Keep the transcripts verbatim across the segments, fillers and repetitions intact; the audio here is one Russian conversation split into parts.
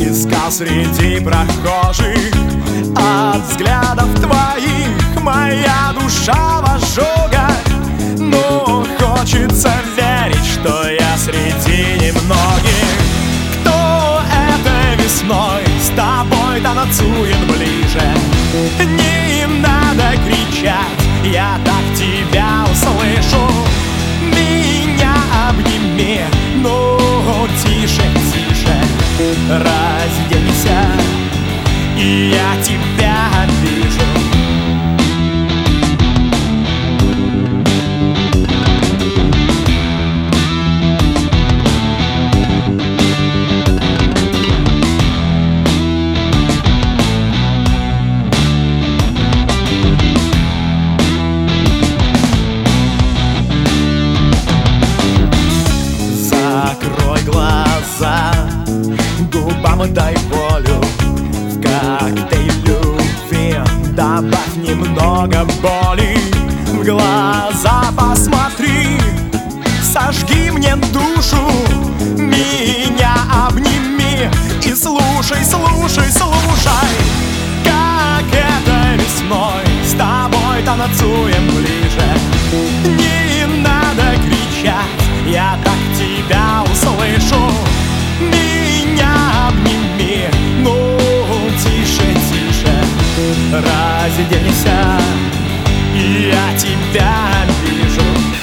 искал среди прохожих. От взглядов твоих моя душа в ожогах, но хочется верить, что я среди немногих. Кто это весной с тобой танцует ближе? Не надо кричать, я так тебя услышу. Меня обними, ну тише, тише, разденься, и я тебя вижу. Закрой глаза, губам дай волю. В коктейль любви добавь немного боли. В глаза посмотри, сожги мне душу. Меня обними и слушай, слушай, слушай. Как это весной с тобой танцуем ближе. Не надо кричать, я так тебя услышу. Меня обними, ну тише, тише, разденься, и я тебя вижу.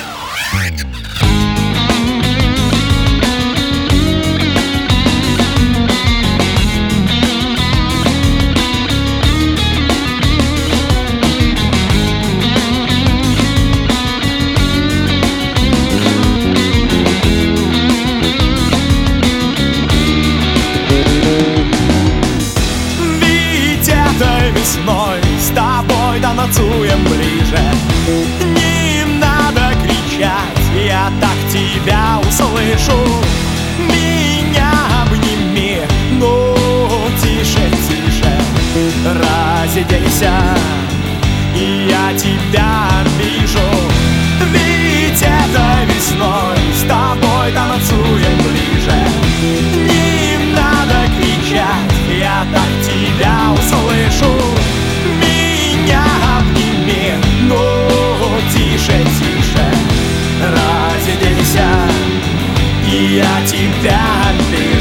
Весной с тобой танцуем ближе. Не надо кричать, я так тебя услышу. Меня обними, ну тише, тише, разденься, и я тебя вижу. Ведь это весной с тобой танцуем ближе. Не надо кричать, я так тебя услышу. Меня обними, ну тише, тише, разденься, и я тебя вижу.